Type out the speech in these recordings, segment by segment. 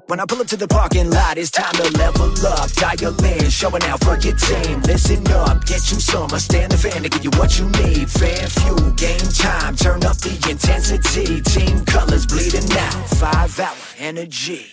When I pull up to the parking lot, it's time to level up. Dial in, showing out for your team. Listen up, get you some. Stand the fan to give you what you need. Fan fuel, game time, turn up the intensity. Team colors bleeding out, 5-hour energy.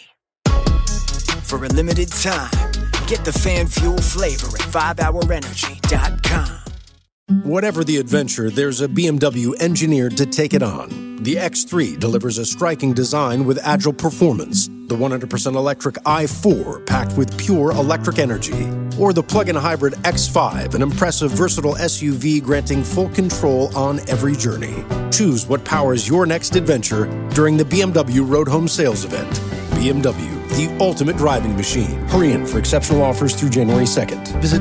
For a limited time, get the fan fuel flavor at 5hourenergy.com. Whatever the adventure, there's a BMW engineered to take it on. The X3 delivers a striking design with agile performance. The 100% electric i4 packed with pure electric energy. Or the plug-in hybrid X5, an impressive, versatile SUV granting full control on every journey. Choose what powers your next adventure during the BMW Road Home Sales Event. BMW, the ultimate driving machine. Hurry in for exceptional offers through January 2nd. Visit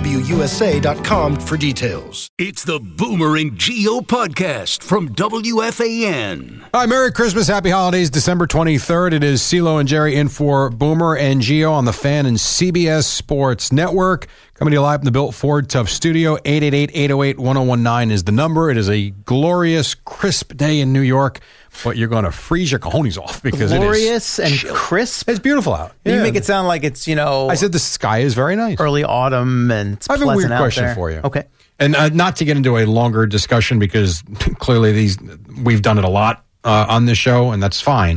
BMWUSA.com for details. It's the Boomer and Geo podcast from WFAN. Hi, Merry Christmas, Happy Holidays, December 23rd. It is CeeLo and Jerry in for Boomer and Geo on the Fan and CBS Sports Network. Coming to you live from the Built Ford Tough Studio. 888-808-1019 is the number. It is a glorious, crisp day in New York, but you're going to freeze your cojones off because glorious it is and crisp. It's beautiful out. You make it sound like it's, I said the sky is very nice. Early autumn and it's I have a weird question there. for you. Okay. And not to get into a longer discussion because clearly we've done it a lot on this show, and that's fine.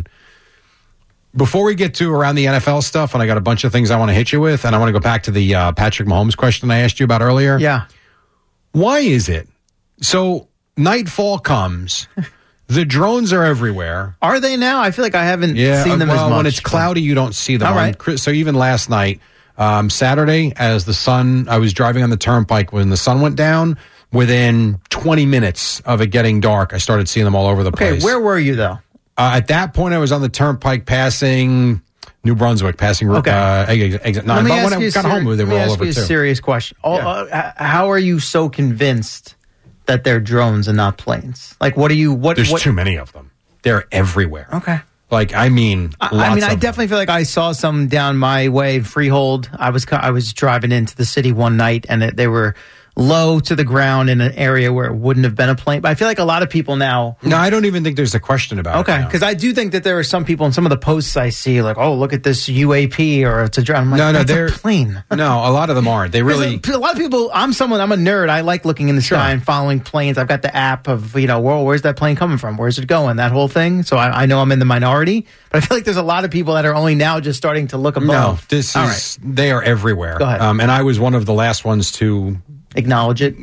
Before we get to around the NFL stuff, and I got a bunch of things I want to hit you with, and I want to go back to the Patrick Mahomes question I asked you about earlier. Yeah. Why is it? So nightfall comes, the drones are everywhere. Are they now? I feel like I haven't seen them as much. When it's cloudy, you don't see them. All right. So even last night, Saturday, as the sun, I was driving on the turnpike when the sun went down. Within 20 minutes of it getting dark, I started seeing them all over the place. Okay, where were you though? At that point, I was on the turnpike passing New Brunswick, passing exit 9. But when I got home, they were all over too. Let me ask you a serious question. How are you so convinced that they're drones and not planes? Like, There's too many of them. They're everywhere. Okay. Like, I definitely feel like I saw some down my way, Freehold. I was driving into the city one night, and they were low to the ground in an area where it wouldn't have been a plane. But I feel like a lot of people now... No, I don't even think there's a question about it. Okay, because I do think that there are some people in some of the posts I see, like, oh, look at this UAP, or it's a drone. I'm like, that's a plane. No, a lot of them aren't. They really... A lot of people... I'm a nerd. I like looking in the sky and following planes. I've got the app of, where's that plane coming from? Where's it going? That whole thing. So I know I'm in the minority. But I feel like there's a lot of people that are only now just starting to look above. No, they are everywhere. Go ahead. And I was one of the last ones to... acknowledge it?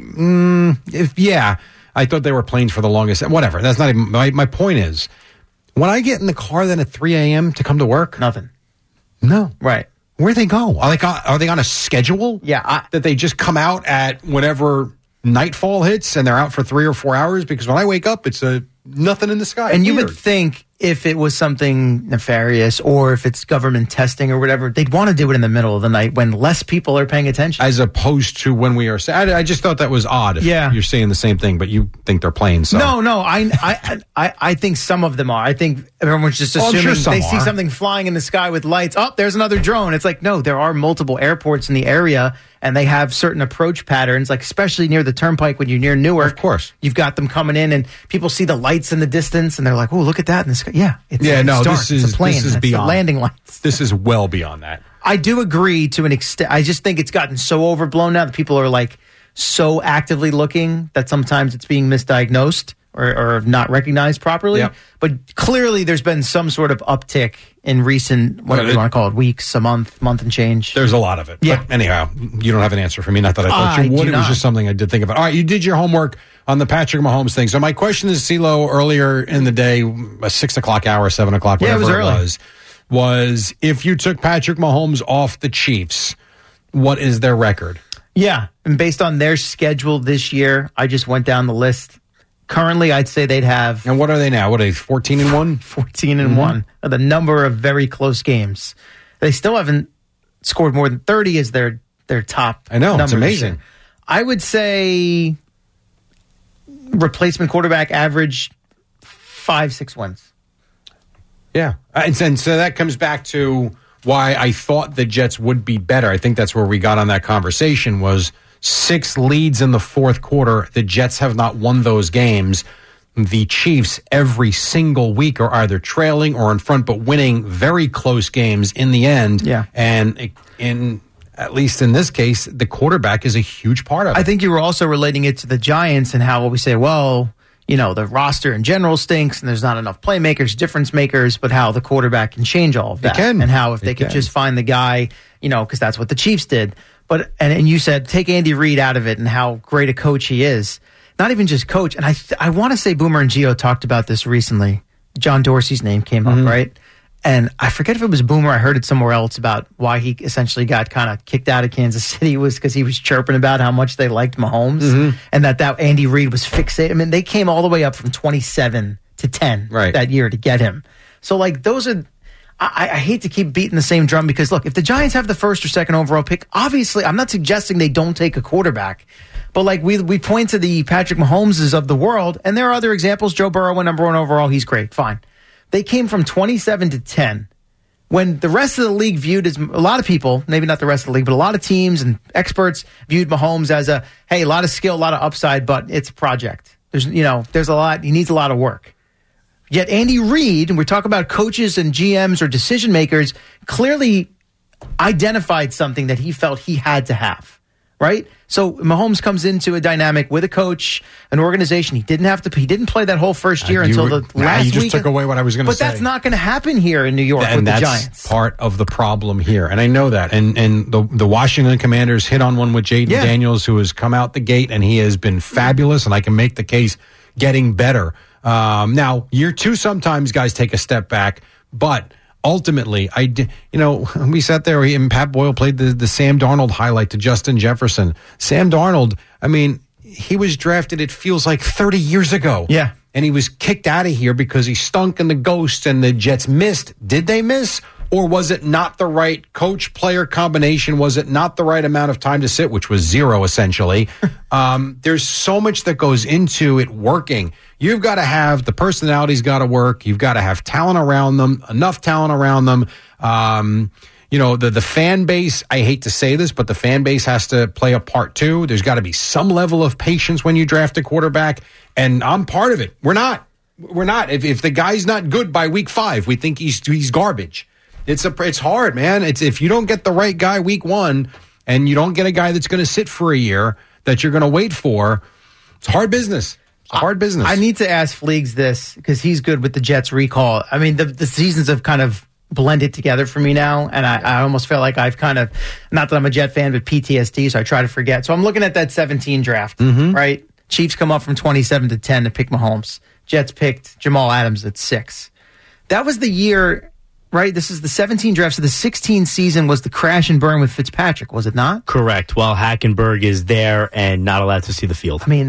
I thought they were planes for the longest. Whatever. That's not even my point. Is when I get in the car then at 3 a.m. to come to work, nothing. No, right? Where they go? Are they on a schedule? Yeah, that they just come out at whenever nightfall hits and they're out for 3 or 4 hours. Because when I wake up, it's nothing in the sky. And you would think if it was something nefarious or if it's government testing or whatever, they'd want to do it in the middle of the night when less people are paying attention. As opposed to when we are... I just thought that was odd if you're saying the same thing, but you think they're planes. So. No, I think some of them are. I think everyone's just assuming they see something flying in the sky with lights. Oh, there's another drone. It's like, no, there are multiple airports in the area and they have certain approach patterns, like especially near the turnpike when you're near Newark. Of course. You've got them coming in and people see the lights in the distance and they're like, oh, look at that in the sky. Yeah, it's a plane. This is beyond landing lights. This is well beyond that. I do agree to an extent. I just think it's gotten so overblown now that people are like so actively looking that sometimes it's being misdiagnosed or not recognized properly. Yep. But clearly there's been some sort of uptick in recent, whatever you want to call it, weeks, a month and change. There's a lot of it. Yeah. But anyhow, you don't have an answer for me. Not that I thought you would. It was just something I did think about. All right, you did your homework on the Patrick Mahomes thing. So my question is, CeeLo, earlier in the day, a 6 o'clock hour, 7 o'clock, whatever it was if you took Patrick Mahomes off the Chiefs, what is their record? Yeah, and based on their schedule this year, I just went down the list. Currently, I'd say they'd have... And what are they now? What are they, 14-1? 14-1. The number of very close games. They still haven't scored more than 30 as their top I know, it's numbers. amazing. I would say replacement quarterback average 5-6 wins. Yeah. And so that comes back to why I thought the Jets would be better. I think that's where we got on that conversation was 6 leads in the fourth quarter. The Jets have not won those games. the Chiefs every single week are either trailing or in front, but winning very close games in the end. Yeah. And at least in this case, the quarterback is a huge part of it. I think you were also relating it to the Giants and how we say, well, the roster in general stinks and there's not enough playmakers, difference makers, but how the quarterback can change all of that. It can. And how if they could just find the guy, because that's what the Chiefs did. But and you said, take Andy Reid out of it and how great a coach he is. Not even just coach. And I want to say Boomer and Gio talked about this recently. John Dorsey's name came up, right? And I forget if it was Boomer. I heard it somewhere else about why he essentially got kind of kicked out of Kansas City was because he was chirping about how much they liked Mahomes and that Andy Reid was fixated. I mean, they came all the way up from 27 to 10 that year to get him. So, those are – I hate to keep beating the same drum because, look, if the Giants have the first or second overall pick, obviously I'm not suggesting they don't take a quarterback. But, we point to the Patrick Mahomeses of the world, and there are other examples. Joe Burrow went number 1 overall. He's great. Fine. They came from 27 to 10 when the rest of the league viewed as a lot of people, maybe not the rest of the league, but a lot of teams and experts viewed Mahomes as a lot of skill, a lot of upside, but it's a project. There's a lot. He needs a lot of work. Yet Andy Reid, and we're talking about coaches and GMs or decision makers, clearly identified something that he felt he had to have. Right? So Mahomes comes into a dynamic with a coach, an organization. He didn't play that whole first year until the last week. You just took away what I was going to say. But that's not going to happen here in New York with the Giants. That's part of the problem here. And I know that. And the Washington Commanders hit on one with Jaden Daniels, who has come out the gate, and he has been fabulous, and I can make the case getting better. Now, year 2, sometimes guys take a step back, but ultimately, we sat there and Pat Boyle played the Sam Darnold highlight to Justin Jefferson. Sam Darnold, he was drafted, it feels like 30 years ago. Yeah. And he was kicked out of here because he stunk in the ghost and the Jets missed. Did they miss? Or was it not the right coach-player combination? Was it not the right amount of time to sit, which was 0, essentially? There's so much that goes into it working. You've got to have the personality's got to work. You've got to have talent around them, enough talent around them. The fan base, I hate to say this, but the fan base has to play a part too. There's got to be some level of patience when you draft a quarterback, and I'm part of it. We're not. If the guy's not good by week 5, we think he's garbage. It's hard, man. It's if you don't get the right guy week 1 and you don't get a guy that's going to sit for a year that you're going to wait for, it's hard business. It's hard business. I need to ask Fleegs this because he's good with the Jets recall. I mean, the seasons have kind of blended together for me now, and I almost feel like I've kind of, not that I'm a Jet fan, but PTSD, so I try to forget. So I'm looking at that 17 draft, right? Chiefs come up from 27 to 10 to pick Mahomes. Jets picked Jamal Adams at 6. That was the year... Right, this is the 17 draft, so the 16 season was the crash and burn with Fitzpatrick, was it not? Correct. While Hackenberg is there and not allowed to see the field. I mean,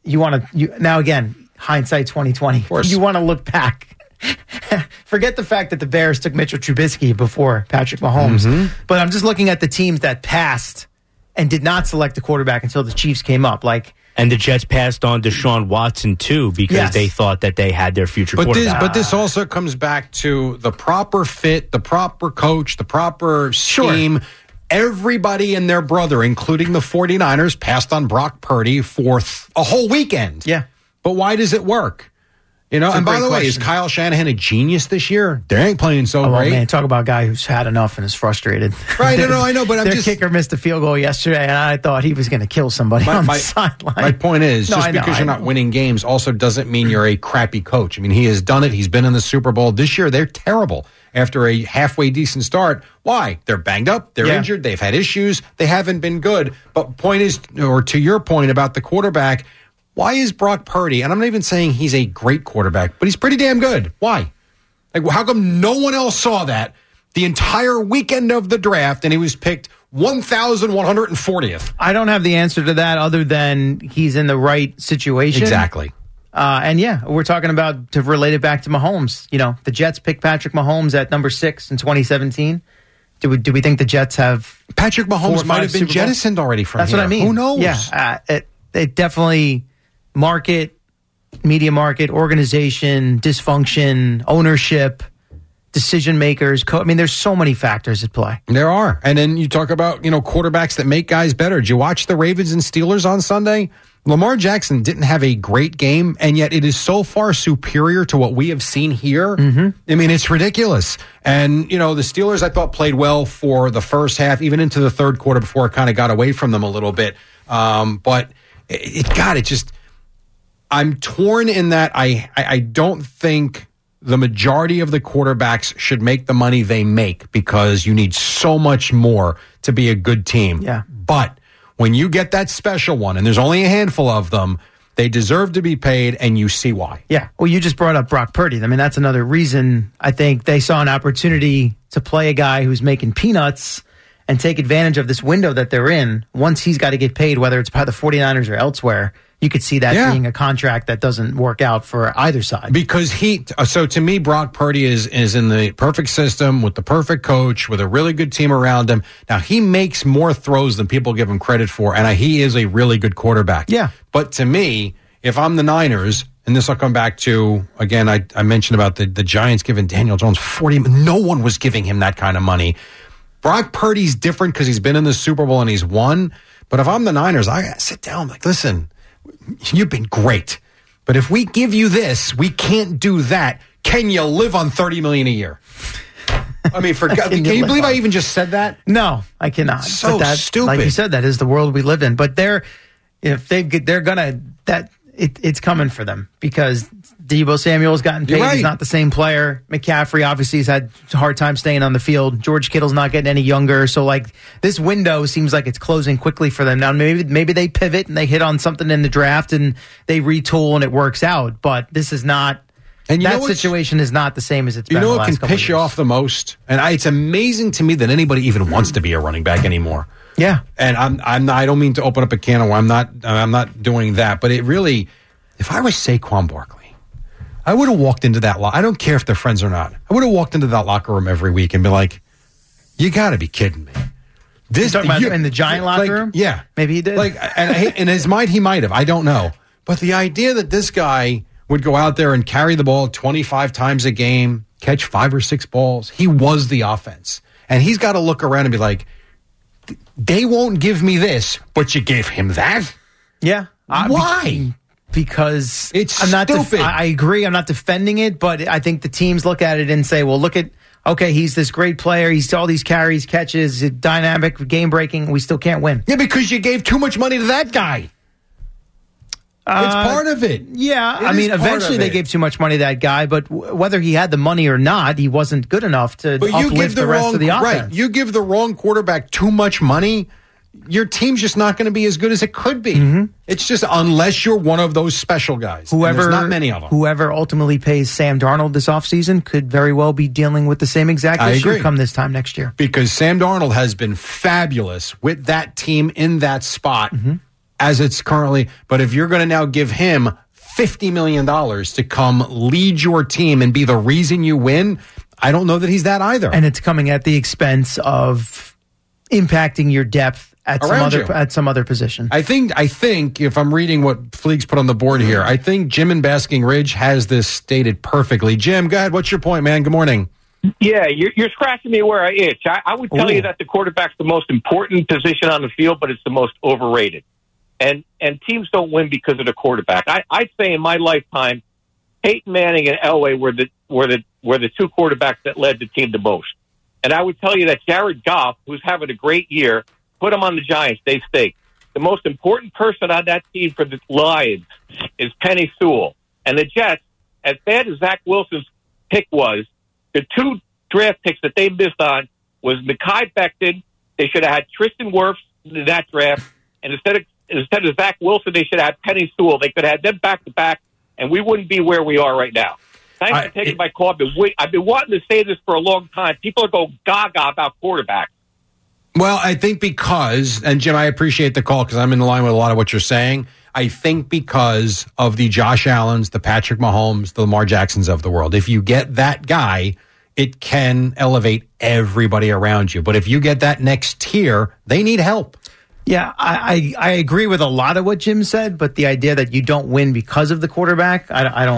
now again, hindsight 2020. You want to look back. Forget the fact that the Bears took Mitchell Trubisky before Patrick Mahomes. But I'm just looking at the teams that passed and did not select a quarterback until the Chiefs came up. And the Jets passed on Deshaun Watson, too, because they thought that they had their future quarterback. But this also comes back to the proper fit, the proper coach, the proper scheme. Sure. Everybody and their brother, including the 49ers, passed on Brock Purdy for a whole weekend. Yeah. But why does it work? And by the way, is Kyle Shanahan a genius this year? They ain't playing so great. Man, talk about a guy who's had enough and is frustrated. Right, I know, but their kicker missed a field goal yesterday, and I thought he was going to kill somebody on the sideline. My point is, because you're not winning games also doesn't mean you're a crappy coach. I mean, he has done it. He's been in the Super Bowl. This year, they're terrible after a halfway decent start. Why? They're banged up. They're injured. They've had issues. They haven't been good. But point is, or to your point about the quarterback, why is Brock Purdy, and I'm not even saying he's a great quarterback, but he's pretty damn good. Why? How come no one else saw that the entire weekend of the draft and he was picked 1,140th? I don't have the answer to that other than he's in the right situation. Exactly. We're talking about, to relate it back to Mahomes. The Jets picked Patrick Mahomes at number 6 in 2017. Do we think the Jets have... Patrick Mahomes might have been jettisoned already from That's here. What I mean. Who knows? Yeah, it definitely... media market, organization, dysfunction, ownership, decision makers. There's so many factors at play. There are. And then you talk about, quarterbacks that make guys better. Did you watch the Ravens and Steelers on Sunday? Lamar Jackson didn't have a great game, and yet it is so far superior to what we have seen here. I mean, it's ridiculous. And, the Steelers, I thought, played well for the first half, even into the third quarter before it kind of got away from them a little bit. But I'm torn in that I don't think the majority of the quarterbacks should make the money they make because you need so much more to be a good team. Yeah. But when you get that special one, and there's only a handful of them, they deserve to be paid, and you see why. Yeah. Well, you just brought up Brock Purdy. I mean, that's another reason I think they saw an opportunity to play a guy who's making peanuts and take advantage of this window that they're in. Once he's got to get paid, whether it's by the 49ers or elsewhere, you could see that being a contract that doesn't work out for either side. Because so to me, Brock Purdy is in the perfect system with the perfect coach, with a really good team around him. Now, he makes more throws than people give him credit for, and he is a really good quarterback. Yeah. But to me, if I'm the Niners, and this will come back to, again, I mentioned about the Giants giving Daniel Jones $40. No one was giving him that kind of money. Brock Purdy's different because he's been in the Super Bowl and he's won. But if I'm the Niners, I sit down like, listen, you've been great. But if we give you this, we can't do that. Can you live on $30 million a year? I mean, can you believe I even just said that? No, I cannot. So stupid. Like you said, that is the world we live in. But it's coming for them because Deebo Samuel's gotten paid. Right. He's not the same player. McCaffrey obviously has had a hard time staying on the field. George Kittle's not getting any younger. So this window seems like it's closing quickly for them. Now maybe they pivot and they hit on something in the draft and they retool and it works out. But this is not. And that situation is not the same as it's been. You know the what last can piss you off the most? And it's amazing to me that anybody even wants to be a running back anymore. Yeah. And I don't mean to open up a can of worms. I'm not doing that. But it really, if I was Saquon Barkley, I would have walked into that I don't care if they're friends or not. I would have walked into that locker room every week and be like, you got to be kidding me. This talking about in the Giant locker room? Yeah. Maybe he did. And in his mind, he might have. I don't know. But the idea that this guy would go out there and carry the ball 25 times a game, catch 5 or 6 balls, he was the offense. And he's got to look around and be like, they won't give me this, but you gave him that? Yeah. Why? Because it's I'm not stupid. I agree. I'm not defending it, but I think the teams look at it and say, well, okay, he's this great player. He's all these carries, catches, dynamic, game breaking. We still can't win. Yeah, because you gave too much money to that guy. It's part of it. Yeah. Eventually they gave too much money to that guy, but whether he had the money or not, he wasn't good enough to uplift the rest of the offense. Right. You give the wrong quarterback too much money, your team's just not going to be as good as it could be. Mm-hmm. It's just unless you're one of those special guys. There's not many of them. Whoever ultimately pays Sam Darnold this offseason could very well be dealing with the same exact issue come this time next year. Because Sam Darnold has been fabulous with that team in that spot as it's currently. But if you're going to now give him $50 million to come lead your team and be the reason you win, I don't know that he's that either. And it's coming at the expense of impacting your depth at some other position. I think if I'm reading what Fleek's put on the board here, I think Jim in Basking Ridge has this stated perfectly. Jim, go ahead. What's your point, man? Good morning. Yeah, you're scratching me where I itch. I would tell you that the quarterback's the most important position on the field, but it's the most overrated. And teams don't win because of the quarterback. I'd say in my lifetime, Peyton Manning and Elway were the two quarterbacks that led the team the most. And I would tell you that Jared Goff, who's having a great year, put him on the Giants, they stink. The most important person on that team for the Lions is Penny Sewell. And the Jets, as bad as Zach Wilson's pick was, the 2 draft picks that they missed on was Mekhi Becton. They should have had Tristan Wirfs in that draft. And instead of Zach Wilson, they should have had Penny Sewell. They could have had them back-to-back, and we wouldn't be where we are right now. Thanks for taking my call. I've been wanting to say this for a long time. People are going gaga about quarterbacks. Well, I think because, and Jim, I appreciate the call because I'm in line with a lot of what you're saying. I think because of the Josh Allens, the Patrick Mahomes, the Lamar Jacksons of the world. If you get that guy, it can elevate everybody around you. But if you get that next tier, they need help. Yeah, I agree with a lot of what Jim said, but the idea that you don't win because of the quarterback, I don't.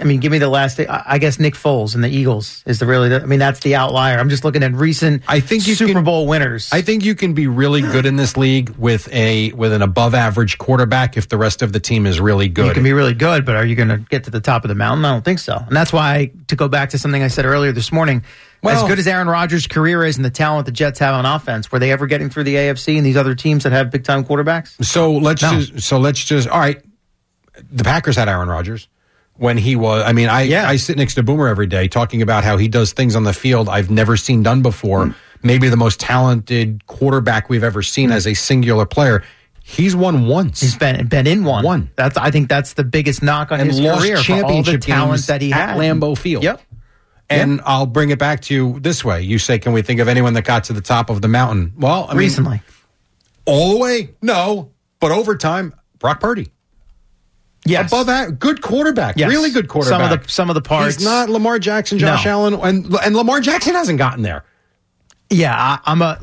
I mean, give me the last. I guess Nick Foles and the Eagles is that's the outlier. I'm just looking at recent. Super Bowl winners. I think you can be really good in this league with an above average quarterback if the rest of the team is really good. You can be really good, but are you going to get to the top of the mountain? I don't think so. And that's why, to go back to something I said earlier this morning, as good as Aaron Rodgers' career is and the talent the Jets have on offense, were they ever getting through the AFC and these other teams that have big time quarterbacks? So let's just all right. The Packers had Aaron Rodgers when he was. I mean, I sit next to Boomer every day talking about how he does things on the field I've never seen done before. Maybe the most talented quarterback we've ever seen as a singular player. He's won once. He's been in one. I think that's the biggest knock on his career for all the talent that he had at Lambeau Field. Yep. And I'll bring it back to you this way. You say, can we think of anyone that got to the top of the mountain? Well, recently. All the way? No. But over time, Brock Purdy. Yes. Above that, good quarterback. Yes. Really good quarterback. Some of the parts. He's not Lamar Jackson, Josh Allen, and Lamar Jackson hasn't gotten there. Yeah,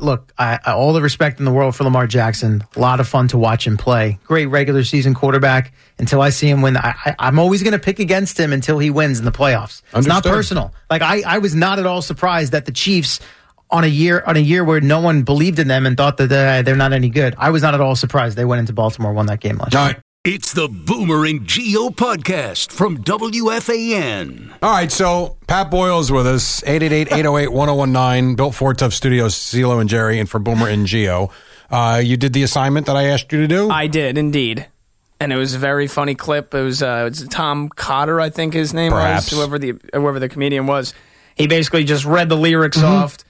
all the respect in the world for Lamar Jackson. A lot of fun to watch him play. Great regular season quarterback until I see him win. I'm always going to pick against him until he wins in the playoffs. It's not personal. Like I was not at all surprised that the Chiefs on a year where no one believed in them and thought that they're not any good. I was not at all surprised they went into Baltimore, won that game last year. It's the Boomer and Gio podcast from WFAN. All right, so Pat Boyle's with us, 888-808-1019, Built Ford Tough Studios, CeeLo and Jerry, and for Boomer and Gio. You did the assignment that I asked you to do? I did, indeed. And it was a very funny clip. It was Tom Cotter, I think his name was, whoever the comedian was. He basically just read the lyrics off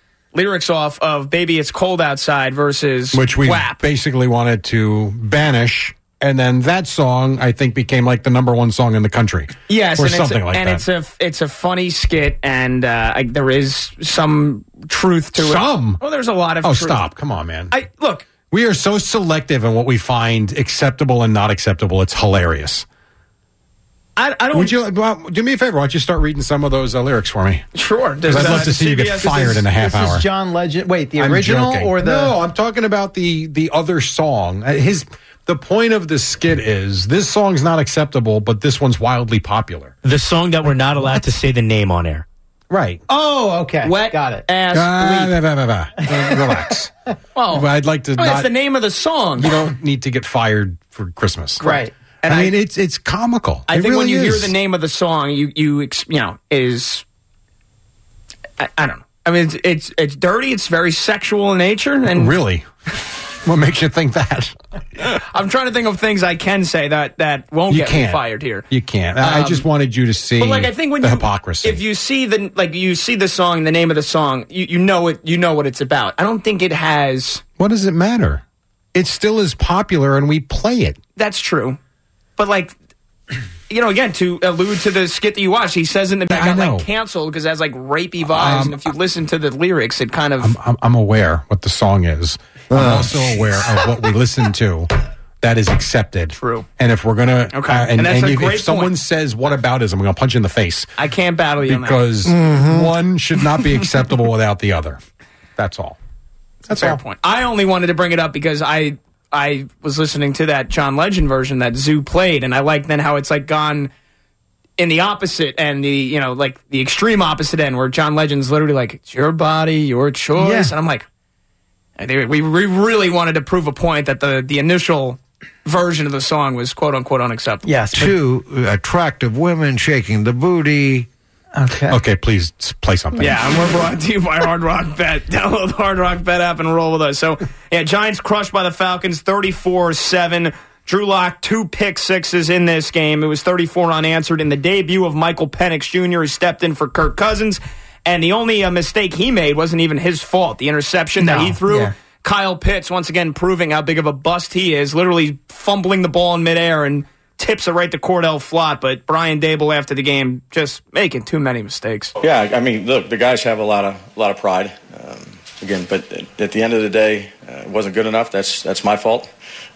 of Baby It's Cold Outside versus which we WAP. Basically wanted to banish. And then that song, I think, became like the number one song in the country. Yes, or something like that. And it's a funny skit, and there is some truth to it. Some? Well, there's a lot of truth. Stop. Come on, man. Look. We are so selective in what we find acceptable and not acceptable. It's hilarious. I don't... Would you do me a favor? Why don't you start reading some of those lyrics for me? Sure. Because I'd love to see you get fired in a half hour. This is John Legend. Wait, the original or the... No, I'm talking about the other song. The point of the skit is this song's not acceptable, but this one's wildly popular. The song that we're not allowed to say the name on air. Right. Oh, okay. Wet Got it. Ass Relax. Well, I'd like to. It's the name of the song. You don't need to get fired for Christmas. Right. And I mean, it's comical. I think really when you hear is. the name of the song, you is. I don't know. I mean, it's dirty. It's very sexual in nature. And really. What makes you think that? I'm trying to think of things I can say that won't get me fired here. You can't. I just wanted you to see I think when the hypocrisy. If you see the song, the name of the song, you know what it's about. I don't think it has. What does it matter? It still is popular, and we play it. That's true, but again, to allude to the skit that you watched, he says in the back, got canceled because it has rapey vibes, and if you listen to the lyrics, it kind of. I'm aware what the song is. I'm also aware of what we listen to that is accepted. True. And if we're gonna, and that's a great if someone says whataboutism, I'm gonna punch you in the face. I can't battle you because one should not be acceptable without the other. That's all. That's a fair point. I only wanted to bring it up because I was listening to that John Legend version that Zoo played, and I like then how it's gone in the opposite and the the extreme opposite end where John Legend's literally it's your body, your choice, and I'm like. We really wanted to prove a point that the initial version of the song was quote unquote unacceptable. Yes. Two attractive women shaking the booty. Okay, please play something. Yeah, and we're brought to you by Hard Rock Bet. Download the Hard Rock Bet app and roll with us. So, Giants crushed by the Falcons 34-7. Drew Lock, 2 pick sixes in this game. It was 34 unanswered in the debut of Michael Penix Jr., who stepped in for Kirk Cousins. And the only mistake he made wasn't even his fault. The interception that he threw, Kyle Pitts, once again, proving how big of a bust he is, literally fumbling the ball in midair and tips it right to Cordell Flott. But Brian Dable, after the game, just making too many mistakes. Yeah, I mean, look, the guys have a lot of pride. Again, but at the end of the day, it wasn't good enough. That's my fault.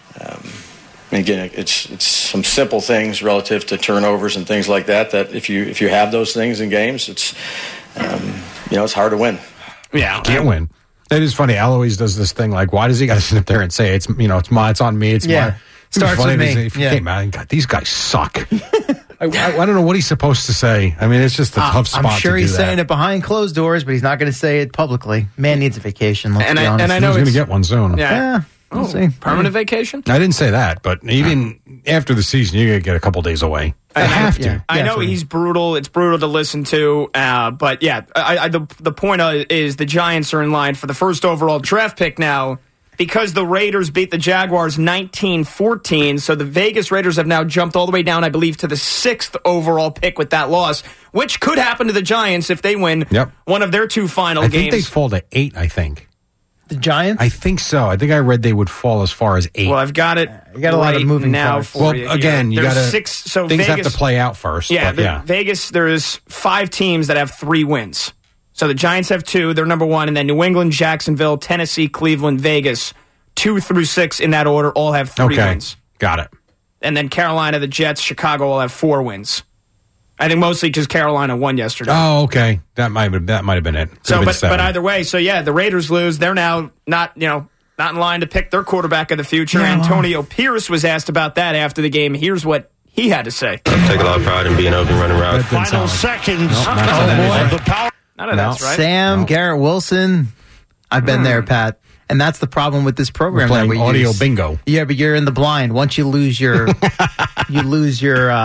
And again, it's some simple things relative to turnovers and things like that. That if you have those things in games, it's it's hard to win. Yeah, you can't win. That is funny. Al always does this thing why does he got to sit up there and say it's on me, it's mine. Starts with me. God, these guys suck. I don't know what he's supposed to say. I mean, it's just a tough spot. I'm sure to he's do saying that. it behind closed doors, but he's not going to say it publicly. Man needs a vacation. Let's be honest. And I know he's going to get one soon. Yeah. We'll see. Permanent vacation? I didn't say that, but even after the season, you're going to get a couple days away. I have to. Yeah. I know he's brutal. It's brutal to listen to. But yeah, the point is the Giants are in line for the first overall draft pick now because the Raiders beat the Jaguars 19-14. So the Vegas Raiders have now jumped all the way down, I believe, to the 6th overall pick with that loss, which could happen to the Giants if they win one of their 2 final games. I think they fall to 8, I think. The Giants? I think so. I think I read they would fall as far as 8. Well, I've got it. You got a lot of moving now parts. for you. Well, again, you got to. So things Vegas, have to play out first. Yeah, Vegas. There's 5 teams that have 3 wins. So the Giants have 2. They're number 1, and then New England, Jacksonville, Tennessee, Cleveland, Vegas, 2 through 6 in that order, all have 3 wins. Got it. And then Carolina, the Jets, Chicago all have 4 wins. I think mostly because Carolina won yesterday. Oh, okay. That might have been it. But either way, so yeah, the Raiders lose. They're now not in line to pick their quarterback of the future. Yeah. Antonio Pierce was asked about that after the game. Here's what he had to say. I take a lot of pride in being open, running around. Final seconds. None of that's right. Sam, Garrett Wilson. I've been there, Pat. And that's the problem with this program. We're playing audio bingo. Yeah, but you're in the blind. Once you lose your, place.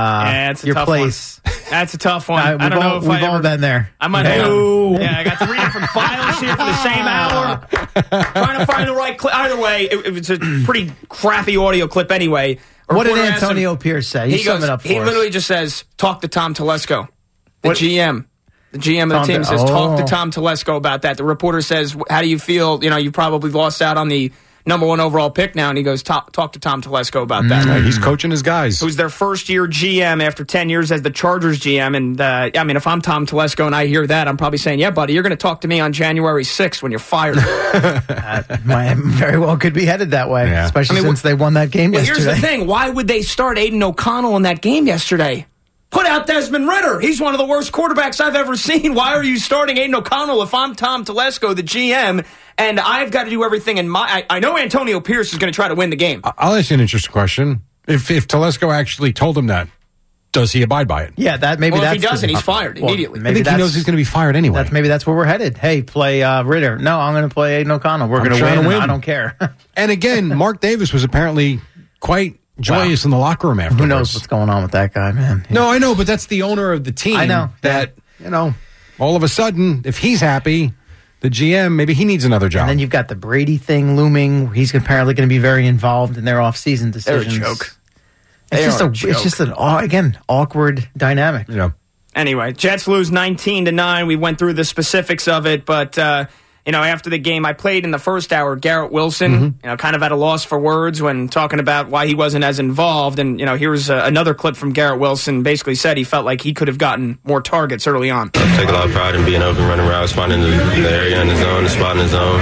That's a tough one. I don't know if we've all been there. I might have. Yeah, I got 3 different files here for the same hour. Trying to find the right clip. Either way, it's a pretty crappy audio clip anyway. What did Antonio Pierce say? He sum it up for us. He literally just says, talk to Tom Telesco, the GM. The GM of the team says, talk to Tom Telesco about that. The reporter says, how do you feel? You probably lost out on the number 1 overall pick now. And he goes, talk to Tom Telesco about that. Right, he's coaching his guys. Who's their first-year GM after 10 years as the Chargers GM. And, if I'm Tom Telesco and I hear that, I'm probably saying, yeah, buddy, you're going to talk to me on January 6th when you're fired. Very well could be headed that way, especially since they won that game yesterday. Here's the thing. Why would they start Aiden O'Connell in that game yesterday? Put out Desmond Ridder. He's one of the worst quarterbacks I've ever seen. Why are you starting Aiden O'Connell if I'm Tom Telesco, the GM, and I've got to do everything in my... I know Antonio Pierce is going to try to win the game. I'll ask you an interesting question. If Telesco actually told him that, does he abide by it? Yeah, if he doesn't, he's fired immediately. I think he knows he's going to be fired anyway. Maybe that's where we're headed. Hey, play Ridder. No, I'm going to play Aiden O'Connell. We're going to win. I don't care. And again, Mark Davis was apparently quite joyous in the locker room afterwards. Who knows what's going on with that guy, man? Yeah. No, I know, but that's the owner of the team. I know. That, all of a sudden, if he's happy, the GM, maybe he needs another job. And then you've got the Brady thing looming. He's apparently going to be very involved in their offseason decisions. They're a joke. It's just an awkward dynamic. Anyway, Jets lose 19-9. We went through the specifics of it, but after the game, I played in the first hour Garrett Wilson, kind of at a loss for words when talking about why he wasn't as involved. And, here's another clip from Garrett Wilson. Basically said he felt like he could have gotten more targets early on. I take a lot of pride in being open, running routes, finding the area in the zone, the spot in the zone,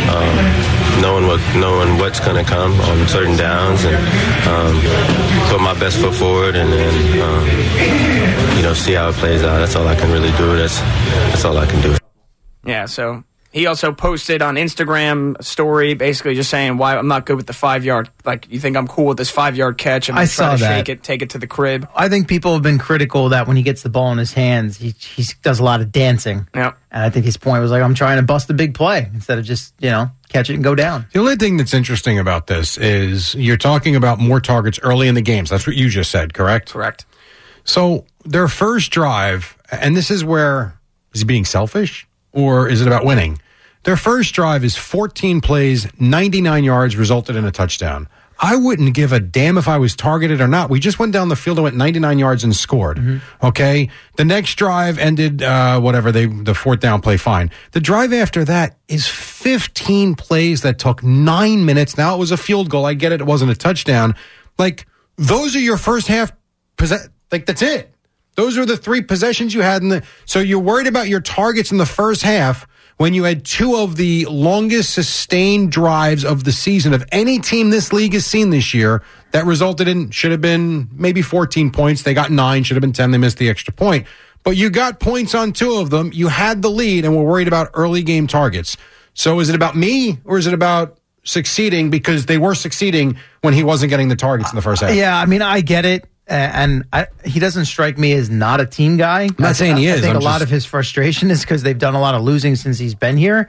knowing what's going to come on certain downs, and put my best foot forward, and then, see how it plays out. That's all I can really do. That's all I can do. Yeah, so... He also posted on Instagram a story basically just saying why I'm not good with the 5-yard. Like, you think I'm cool with this 5-yard catch? And I saw try to that. Shake it, take it to the crib. I think people have been critical that when he gets the ball in his hands, he does a lot of dancing. Yep. And I think his point was like, I'm trying to bust a big play instead of just, catch it and go down. The only thing that's interesting about this is you're talking about more targets early in the games. That's what you just said, correct? Correct. So their first drive, and this is where, is he being selfish or is it about winning? Their first drive is 14 plays, 99 yards, resulted in a touchdown. I wouldn't give a damn if I was targeted or not. We just went down the field and went 99 yards and scored. Okay? The next drive ended, the fourth down play, fine. The drive after that is 15 plays that took 9 minutes. Now it was a field goal. I get it. It wasn't a touchdown. Like, those are your first half, that's it. Those are the 3 possessions you had so you're worried about your targets in the first half when you had 2 of the longest sustained drives of the season of any team this league has seen this year that resulted in, should have been maybe 14 points. They got 9, should have been 10. They missed the extra point. But you got points on 2 of them. You had the lead and were worried about early game targets. So is it about me or is it about succeeding because they were succeeding when he wasn't getting the targets in the first half? Yeah, I mean, I get it. he doesn't strike me as not a team guy. I'm not saying he is. I think a lot of his frustration is because they've done a lot of losing since he's been here.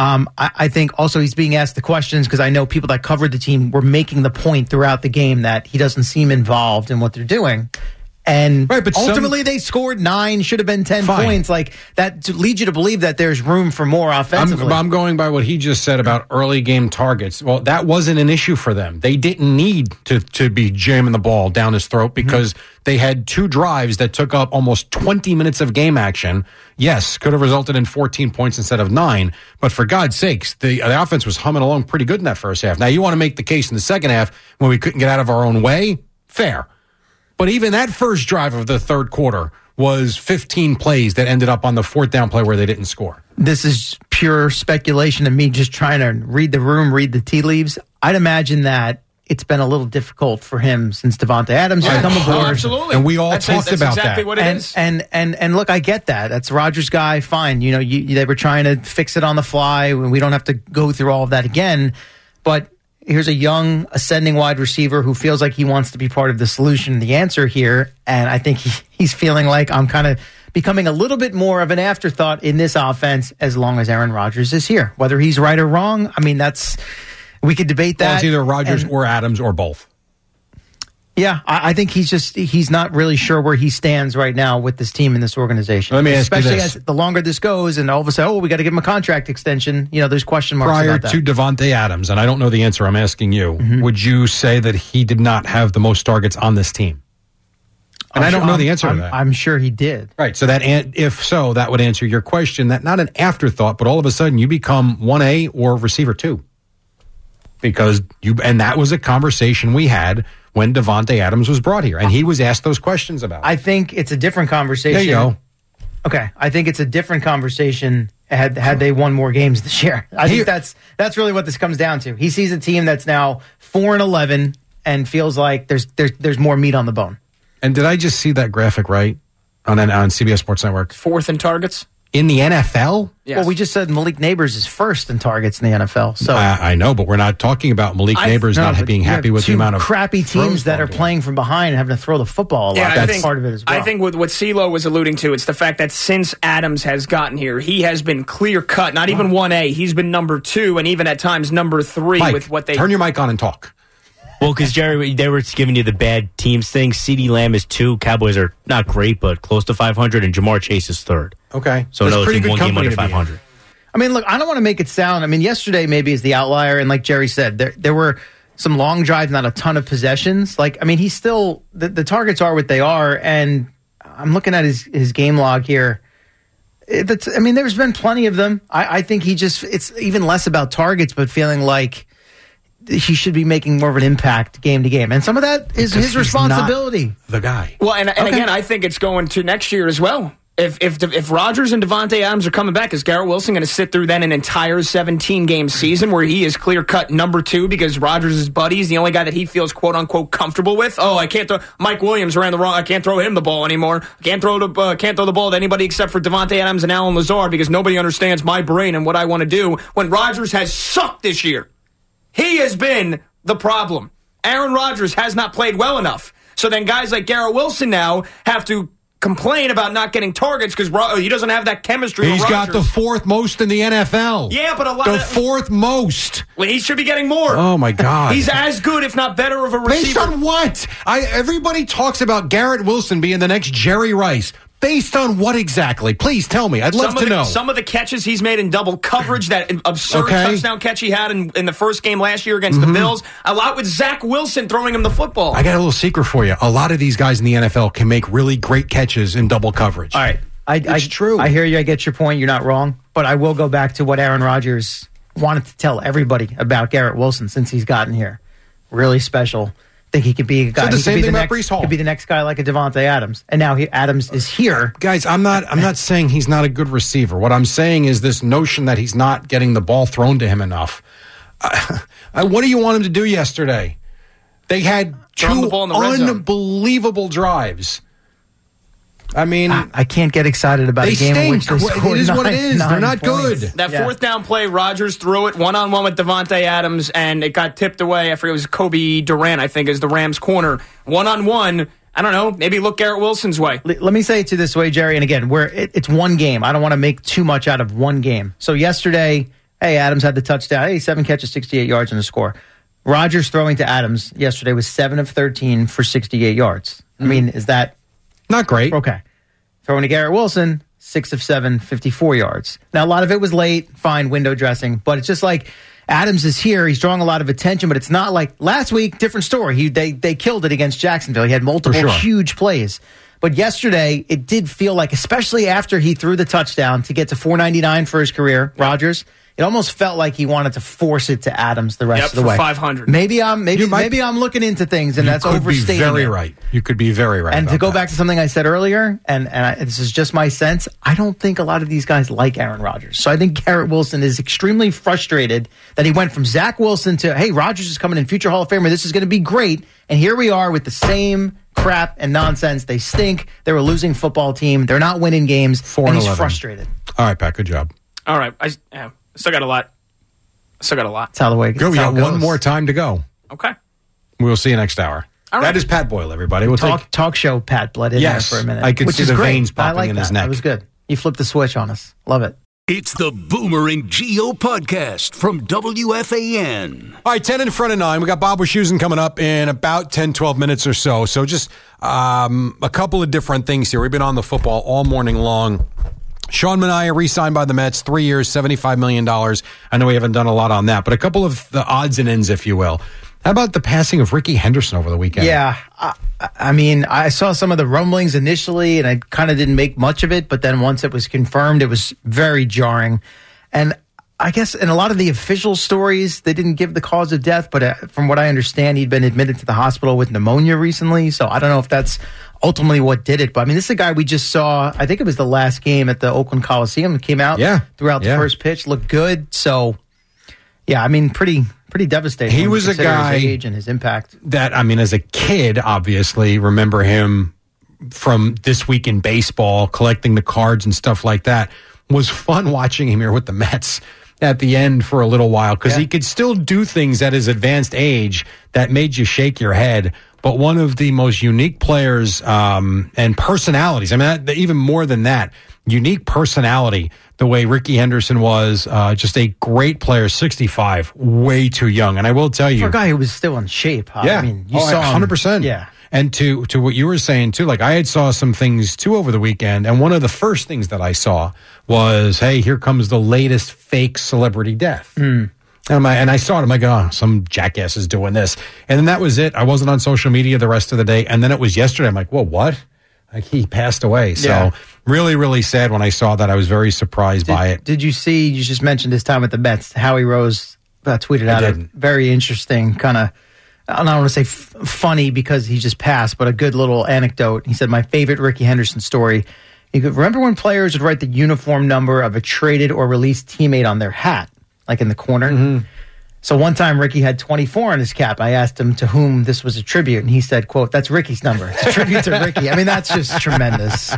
I think also he's being asked the questions because I know people that covered the team were making the point throughout the game that he doesn't seem involved in what they're doing. And but ultimately they scored 9, should have been 10 points. Like that leads you to believe that there's room for more offensively. I'm going by what he just said about early game targets. Well, that wasn't an issue for them. They didn't need to be jamming the ball down his throat because they had 2 drives that took up almost 20 minutes of game action. Yes, could have resulted in 14 points instead of 9. But for God's sakes, the offense was humming along pretty good in that first half. Now, you want to make the case in the second half when we couldn't get out of our own way? Fair. But even that first drive of the third quarter was 15 plays that ended up on the 4th down play where they didn't score. This is pure speculation and me just trying to read the room, read the tea leaves. I'd imagine that it's been a little difficult for him since Devontae Adams has come aboard. Absolutely. And we all talked about exactly that. What it is. And look, I get that. That's Rodgers' guy. Fine. You know, they were trying to fix it on the fly. And we don't have to go through all of that again. But here's a young ascending wide receiver who feels like he wants to be part of the solution, the answer here. And I think he's feeling like I'm kind of becoming a little bit more of an afterthought in this offense as long as Aaron Rodgers is here. Whether he's right or wrong, I mean, we could debate that. Well, it's either Rodgers or Adams or both. Yeah, I think he's not really sure where he stands right now with this team and this organization. Let me ask Especially you this. as the longer this goes and all of a sudden, we got to give him a contract extension. You know, there's question marks Prior about that. to Devontae Adams, and I don't know the answer, I'm asking you, would you say that he did not have the most targets on this team? And I don't know the answer to that. I'm sure he did. Right, so if so, that would answer your question, that not an afterthought, but all of a sudden you become 1A or receiver 2. Because and that was a conversation we had when Devontae Adams was brought here, and he was asked those questions about it. I think it's a different conversation. There you go. Okay, I think it's a different conversation had they won more games this year. I think that's really what this comes down to. He sees a team that's now 4-11 and feels like there's more meat on the bone. And did I just see that graphic right on CBS Sports Network? 4th in targets. In the NFL? Yes. Well, we just said Malik Neighbors is 1st in targets in the NFL. So I know, but we're not talking about Malik Neighbors not being happy with the amount of crappy teams that are playing from behind and having to throw the football a lot. That's part of it as well. I think what CeeLo was alluding to, it's the fact that since Adams has gotten here, he has been clear cut. Not even 1A. He's been number 2 and even at times number 3 Mike, with what they turn your mic on and talk. Well, because, Jerry, they were giving you the bad teams thing. CeeDee Lamb is 2. Cowboys are not great, but close to 500. And Jamar Chase is 3rd. Okay. So another team, 1 game under 500. I mean, look, I don't want to make it sound. I mean, yesterday maybe is the outlier. And like Jerry said, there were some long drives, not a ton of possessions. Like, I mean, he's still, the targets are what they are. And I'm looking at his game log here. I mean, there's been plenty of them. I think it's even less about targets, but feeling like he should be making more of an impact game to game. And some of that is his responsibility. The guy. Well, and again, I think it's going to next year as well. If Rodgers and Devontae Adams are coming back, is Garrett Wilson going to sit through then an entire 17-game season where he is clear-cut number 2 because Rodgers is buddy? He's the only guy that he feels quote-unquote comfortable with? Oh, I can't throw... Mike Williams ran the wrong... I can't throw him the ball anymore. I can't throw the ball to anybody except for Devontae Adams and Allen Lazard because nobody understands my brain and what I want to do when Rodgers has sucked this year. He has been the problem. Aaron Rodgers has not played well enough. So then guys like Garrett Wilson now have to complain about not getting targets because he doesn't have that chemistry. He's got the 4th most in the NFL. Yeah, but the 4th most. Well, he should be getting more. Oh my God. He's as good, if not better, of a receiver. Based on what? Everybody talks about Garrett Wilson being the next Jerry Rice. Based on what exactly? Please tell me. I'd love to know. Some of the catches he's made in double coverage, that absurd touchdown catch he had in the first game last year against the Bills, a lot with Zach Wilson throwing him the football. I got a little secret for you. A lot of these guys in the NFL can make really great catches in double coverage. All right. It's true. I hear you. I get your point. You're not wrong. But I will go back to what Aaron Rodgers wanted to tell everybody about Garrett Wilson since he's gotten here. Really special. Think he could be a guy. So the same thing about Breece Hall. Could be the next guy like a Devontae Adams. And now Adams is here. Guys, I'm not saying he's not a good receiver. What I'm saying is this notion that he's not getting the ball thrown to him enough. What do you want him to do yesterday? They had 2 unbelievable drives. I mean, I can't get excited about a game in which they scored. It is what it is. They're not good. That 4th down play, Rodgers threw it one-on-one with Devontae Adams, and it got tipped away. I forget, it was Kobe Durant, I think, is the Rams' corner. One-on-one, I don't know, maybe look Garrett Wilson's way. Let me say it to you this way, Jerry. And again, it's one game. I don't want to make too much out of one game. So yesterday, hey, Adams had the touchdown. Hey, 7 catches, 68 yards in the score. Rodgers throwing to Adams yesterday was 7 of 13 for 68 yards. I mean, is that not great? Okay. Throwing to Garrett Wilson, 6 of 7, 54 yards. Now, a lot of it was late, fine, window dressing, but it's just like Adams is here. He's drawing a lot of attention, but it's not like last week, different story. They killed it against Jacksonville. He had multiple huge plays. But yesterday, it did feel like, especially after he threw the touchdown to get to 499 for his career, Rodgers, it almost felt like he wanted to force it to Adams the rest of the way. 500. Maybe I'm looking into things, and that's overstating. You could be very right. You could be very right. And to go back to something I said earlier, and this is just my sense, I don't think a lot of these guys like Aaron Rodgers. So I think Garrett Wilson is extremely frustrated that he went from Zach Wilson to, hey, Rodgers is coming in, future Hall of Famer. This is going to be great. And here we are with the same crap and nonsense. They stink. They're a losing football team. They're not winning games. 4-11. And he's frustrated. All right, Pat, good job. All right. I still got a lot. That's how the way it goes. We got one more time to go. Okay. We'll see you next hour. All right. That is Pat Boyle, everybody. We'll talk show Pat bled in there for a minute. I could see the veins popping in his neck. That was good. You flipped the switch on us. Love it. It's the Boomer and Geo podcast from WFAN. All right, 10 in front of 9. We got Bob Wischusen coming up in about 10, 12 minutes or so. So just a couple of different things here. We've been on the football all morning long. Sean Manaea re-signed by the Mets, 3 years, $75 million. I know we haven't done a lot on that, but a couple of the odds and ends, if you will. How about the passing of Ricky Henderson over the weekend? Yeah, I mean, I saw some of the rumblings initially, and I kind of didn't make much of it, but then once it was confirmed, it was very jarring. And I guess in a lot of the official stories, they didn't give the cause of death, but from what I understand, he'd been admitted to the hospital with pneumonia recently, so I don't know if that's ultimately what did it. But I mean, this is a guy we just saw, I think it was the last game at the Oakland Coliseum. It came out throughout the first pitch, looked good. So, yeah, I mean, pretty devastating. He was a guy, his age and his impact. That, I mean, as a kid, obviously, remember him from This Week in Baseball, collecting the cards and stuff like that. Was fun watching him here with the Mets at the end for a little while, because he could still do things at his advanced age that made you shake your head. But one of the most unique players and personalities, I mean, even more than that, unique personality, the way Ricky Henderson was, just a great player, 65, way too young. And I will tell you, for a guy who was still in shape, huh? Yeah. I mean, you saw 100%. Yeah. And to what you were saying, too, like I had saw some things, too, over the weekend. And one of the first things that I saw was, hey, here comes the latest fake celebrity death. And I saw it. I'm like, oh, some jackass is doing this. And then that was it. I wasn't on social media the rest of the day. And then it was yesterday. I'm like, well, what? Like, he passed away. So really, really sad when I saw that. I was very surprised by it. Did you see, you just mentioned his time at the Mets, Howie Rose tweeted out a very interesting kind of, I don't want to say funny because he just passed, but a good little anecdote. He said, my favorite Ricky Henderson story. He could remember when players would write the uniform number of a traded or released teammate on their hat, like in the corner. So one time Ricky had 24 on his cap. I asked him to whom this was a tribute, and he said, quote, that's Ricky's number. It's a tribute to Ricky. I mean, that's just tremendous.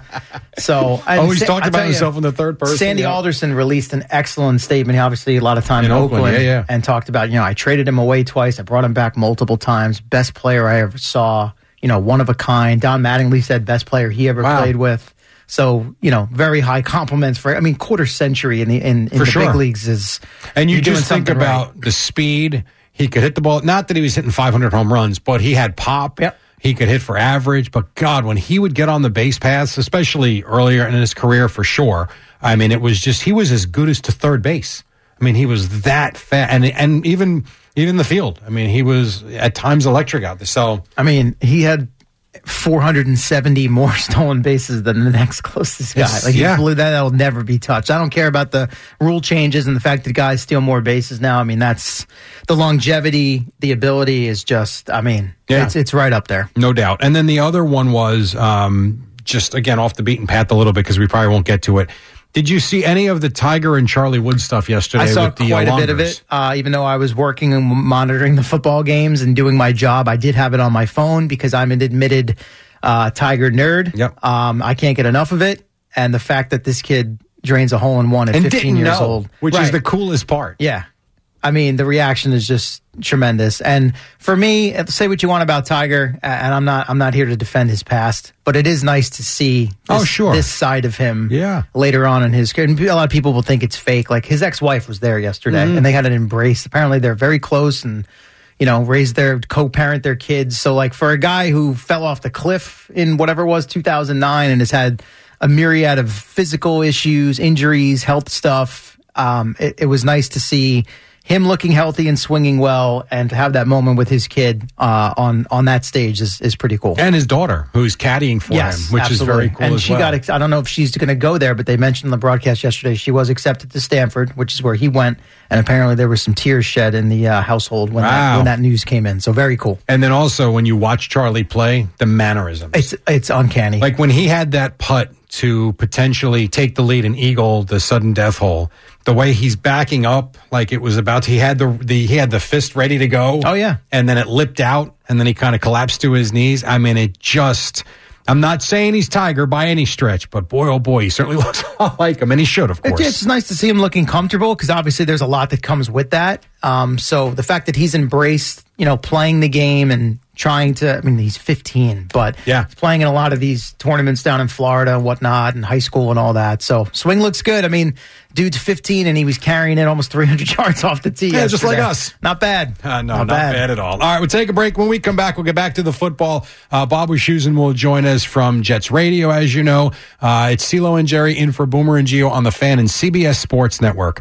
So he's talked about himself in the third person. Sandy Alderson released an excellent statement. He obviously a lot of time in Oakland and talked about, I traded him away twice. I brought him back multiple times. Best player I ever saw, one of a kind. Don Mattingly said best player he ever played with. So, very high compliments for, quarter century in the big leagues is. And you just think about the speed. He could hit the ball. Not that he was hitting 500 home runs, but he had pop. Yep. He could hit for average. But God, when he would get on the base paths, especially earlier in his career for sure, I mean, it was just, he was as good as to third base. I mean, he was that fast. And even the field. I mean, he was at times electric out there. So, I mean, he had 470 more stolen bases than the next closest guy. He blew that'll never be touched. I don't care about the rule changes and the fact that guys steal more bases now. I mean, that's the longevity, the ability is just, it's right up there. No doubt. And then the other one was just, again, off the beaten path a little bit because we probably won't get to it. Did you see any of the Tiger and Charlie Wood stuff yesterday? I saw with the quite a bit of it. Even though I was working and monitoring the football games and doing my job, I did have it on my phone because I'm an admitted Tiger nerd. Yep. I can't get enough of it. And the fact that this kid drains a hole-in-one at 15 years old. Which is the coolest part. Yeah. I mean, the reaction is just tremendous. And for me, say what you want about Tiger, and I'm not here to defend his past, but it is nice to see this side of him later on in his career. And a lot of people will think it's fake. Like, his ex-wife was there yesterday, and they had an embrace. Apparently, they're very close and, co-parent their kids. So, like, for a guy who fell off the cliff in whatever it was, 2009, and has had a myriad of physical issues, injuries, health stuff, it was nice to see him looking healthy and swinging well, and to have that moment with his kid on that stage is pretty cool. And his daughter, who's caddying for him, which is very cool. And as she well. I don't know if she's going to go there, but they mentioned in the broadcast yesterday she was accepted to Stanford, which is where he went, and apparently there were some tears shed in the household when that news came in. So very cool. And then also when you watch Charlie play, the mannerisms. It's uncanny. Like when he had that putt to potentially take the lead and eagle the sudden death hole, the way he's backing up, like it was about to, he had the fist ready to go. Oh yeah. And then it lipped out, and then he kind of collapsed to his knees. I mean, I'm not saying he's Tiger by any stretch, but boy, oh boy, he certainly looks a lot like him, and he should, of course. It's nice to see him looking comfortable, because obviously there's a lot that comes with that. So the fact that he's embraced, playing the game and trying to, he's 15, but he's playing in a lot of these tournaments down in Florida and whatnot, and high school and all that. So swing looks good. Dude's 15, and he was carrying it almost 300 yards off the tee. Yeah, just like us. Not bad. Not bad at all. All right, we'll take a break. When we come back, we'll get back to the football. Bob Wischusen will join us from Jets Radio, as you know. It's CeeLo and Jerry in for Boomer and Gio on the Fan and CBS Sports Network.